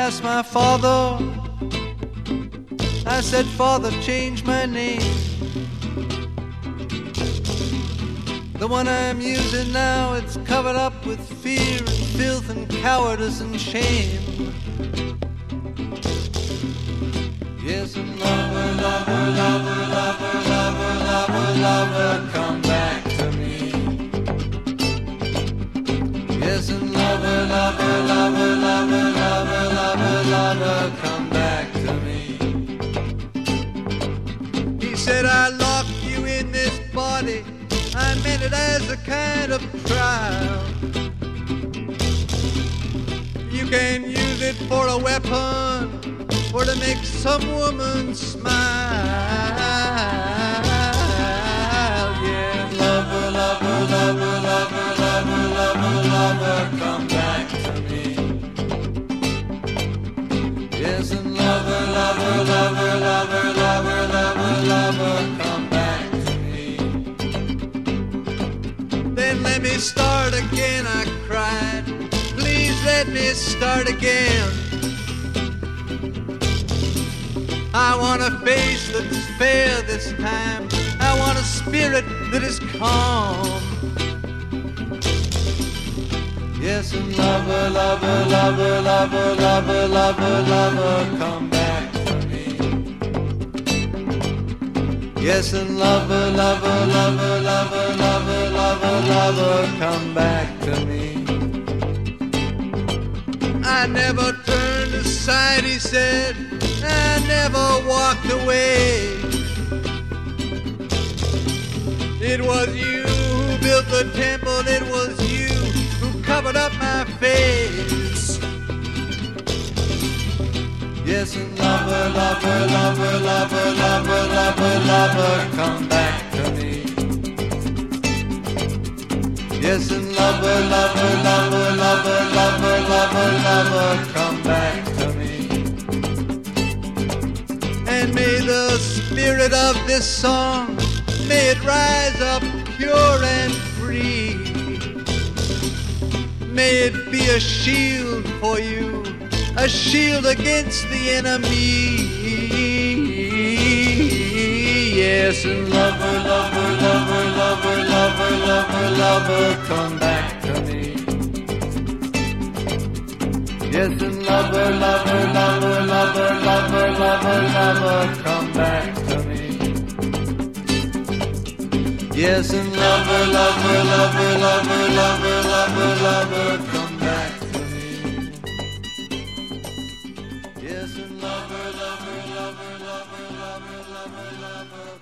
asked my father, I said, Father, change my name. The one I'm using now, it's covered up with fear and filth and cowardice and shame. Yes, and lover, lover, lover, lover, lover, lover, lover, come back to me. Yes, and lover, lover, lover, lover, lover, lover, lover, come back to me. He said, I locked you in this body, I meant it as a kind of trial. You can use it for a weapon or to make some woman smile. Yeah, lover, lover, lover, lover, lover, lover, lover, come back to me. Yes, and lover, lover, lover, lover, lover, lover, lover, come back to me. Then let me start again, I cried. Please let me start again. I want a face that's fair this time. I want a spirit that is calm. Yes, and lover, lover, lover, lover, lover, lover, lover, come back to me. Yes, and lover, lover, lover, lover, lover, lover, lover, come back to me. I never turned aside, he said. I never walked away. It was you who built the temple. It was you who covered up my face. Yes, and lover, lover, lover, lover, lover, lover, lover, come back to me. Yes, and lover, lover, lover, lover, lover, lover, lover, come back to me. And may the spirit of this song, may it rise up pure and free. May it be a shield for you, a shield against the enemy. Yes, and lover, lover, lover, lover, lover, lover, lover, come back to me. Yes, and lover, lover, lover, lover, lover, lover, lover, come back to me. Yes, and lover, lover, lover, lover, lover, lover, lover, come back to me. Yes, and lover, lover, lover, lover, lover, lover, lover.